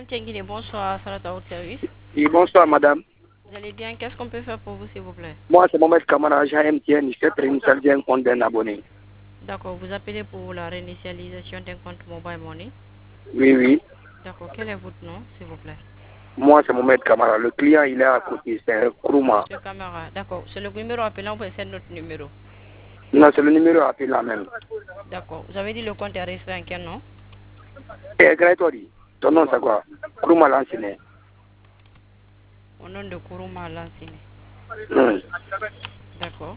MTN, bonsoir, Sarata au service. Oui, bonsoir madame. Vous allez bien? Qu'est-ce qu'on peut faire pour vous, s'il vous plaît? Moi, c'est Mohamed Kamara, agent MTN. Je souhaite réinitialiser un compte d'un abonné. D'accord, vous appelez pour la réinitialisation d'un compte Mobile Money. Oui, oui. D'accord, quel est votre nom, s'il vous plaît? Moi, c'est Mohamed Kamara. Le client, il est à côté. C'est un Kourouma. Monsieur Camara, d'accord. C'est le numéro appelant, vous c'est notre numéro. Non, c'est le numéro appelé là même. D'accord. Vous avez dit le compte est resté en quel nom? Eh, Graitori, ton nom c'est quoi? Kourouma Lansine. Au nom de Kourouma Lansine. D'accord.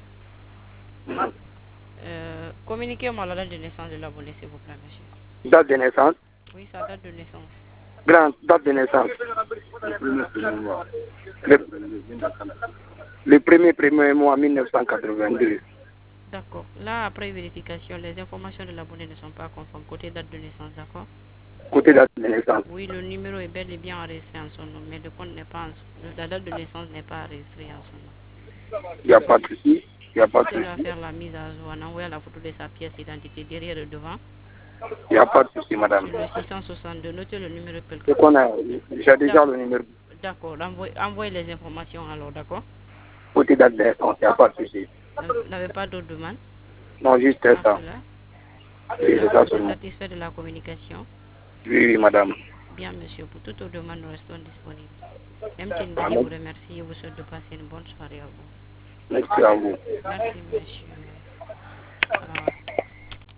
Communiquez-moi la date de naissance de l'abonné, s'il vous plaît, monsieur. Date de naissance? Oui, sa date de naissance. Date de naissance. Le premier mois 1982. D'accord. Là, après vérification, les informations de l'abonné ne sont pas conformes. Côté date de naissance, d'accord? Côté date de naissance. Oui, le numéro est bel et bien enregistré en son nom, mais le compte n'est pas la date de naissance n'est pas enregistrée en son nom. Il n'y a pas de souci. Il n'y a pas de Il va souci. faire la mise à jour en envoyant la photo de sa pièce d'identité derrière et devant. Il n'y a pas de souci, madame. Sur le 662, notez le numéro C'est qu'on a, j'ai déjà le numéro. D'accord, envoyez les informations alors, d'accord? Côté date de naissance, il n'y a pas de souci. Vous n'avez pas d'autres demandes? Non, juste Par ça. cela. Oui, c'est D'accord, ça vous êtes seulement. satisfait de la communication? Oui, oui, madame. Bien, monsieur, pour toutes vos demandes, nous restons disponibles. MTN Ah, vous remercie et vous souhaite de passer une bonne soirée à vous. merci à vous. Merci, monsieur. Alors,